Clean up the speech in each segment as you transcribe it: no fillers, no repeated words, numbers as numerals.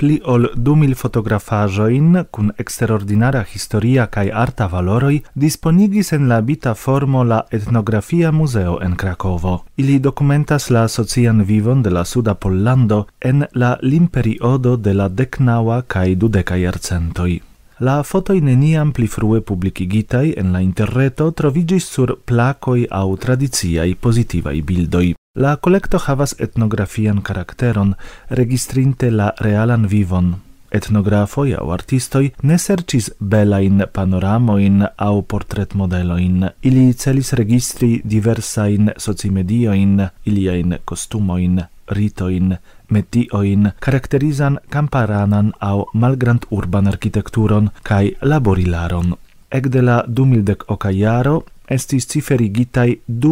pli ol 2000 fotografaĵojn kun eksterordinara historia kaj arta valoroj disponigis en la habita formo la Etnografia Muzeo en Krakovo. Ili dokumentas la socian vivon de la suda Pollando en la limperiodo de la 19. kaj 20. jarcentoj. La fotoj neniam pli frue publikigitaj en la interreto troviĝis sur plakoj aŭ tradiciaj pozitivaj bildoj. La kolekto havas etnografian karakteron, registrinte la realan vivon. Etnografoj aŭ artistoj ne serĉis belajn panoramojn aŭ portretmodelojn. Ili celis registri diversajn socimediojn, iliajn kostumojn, ritojn, metioin, karakterizan kamparanan aŭ malgrandurban arkitekturon kaj laborilaron. Ekde la 2010 jaro estis ciferigitaj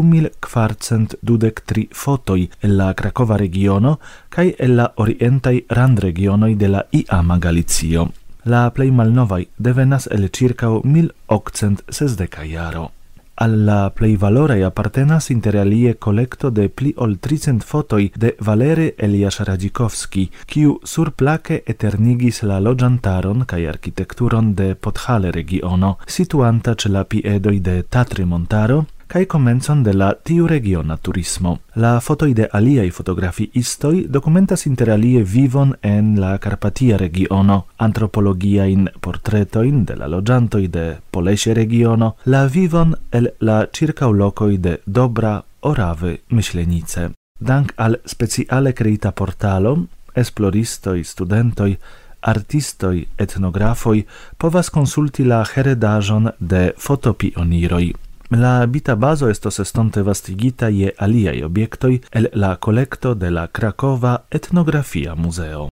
2423 fotoj el la Krakova regiono kaj el la orientaj randregionoj de la iama Galicio. La plej malnovaj devenas el ĉirkaŭ 1860 jaro. Al la plej valoraj apartenas inter alie kolekto de pli ol 300 fotoj de Valery Eliasz-Radzikovski, kiu surplake eternigis la loĝantaron kaj arkitekturon de Podhale regiono, situanta ĉe la piedoj de Tatry-montaro kaj komencon de la tiu regiona turismo. La fotoj de aliaj fotografiistoj dokumentas inter alie vivon en la Karpatia regiono, antropologiajn portretojn de la loĝantoj de Polesie regiono, la vivon el la ĉirkaŭlokoj de Dobra, Orave, Myślenice. Dank al speciale kreita portalo, esploristoj, studentoj, artistoj, etnografoj povas konsulti la heredaĵon de fotopioniroj. La habita bazo estos estonte vastigita je aliaj objektoj el la kolekto de la Krakova Etnografia Muzeo.